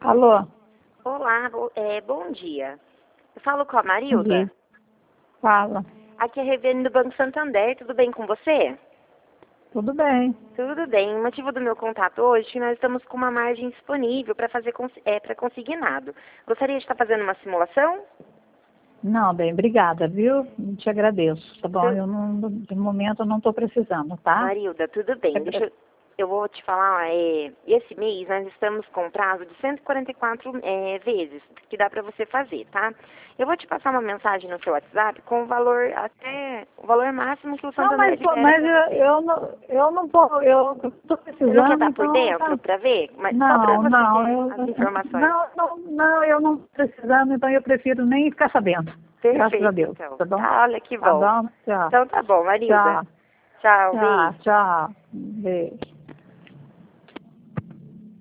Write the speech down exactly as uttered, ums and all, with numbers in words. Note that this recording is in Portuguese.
Alô? Olá, bo- é, bom dia. Eu falo com a Bom Marilda. dia. Fala. Aqui é a Revene do Banco Santander. Tudo bem com você? Tudo bem. Tudo bem. O motivo do meu contato hoje é que nós estamos com uma margem disponível para fazer cons- é, para consignado. Gostaria de estar fazendo uma simulação? Não, bem, obrigada, viu? Te agradeço. Tá bom, Tu- eu não, de momento eu não estou precisando, tá? Marilda, tudo Te bem. Deixa agra- eu, eu vou te falar, é, esse mês nós estamos com prazo de cento e quarenta e quatro é, vezes, que dá para você fazer, tá? Eu vou te passar uma mensagem no seu WhatsApp com o valor até o valor máximo que o Não, Santander mas, pô, libera mas para eu, você. eu não, eu não tô, eu estou Você não quer precisando, estar por então dentro tá. para ver? Mas só para Não, você não, ter eu, as informações. não, não, não, eu não estou precisando, então eu prefiro nem ficar sabendo. Graças a Perfeito, Deus, então. tá bom? Ah, olha que Tá bom. bom? Tchau. Então tá bom, Marilda. Tchau. Tchau, Tchau, beijo. tchau. Beijo.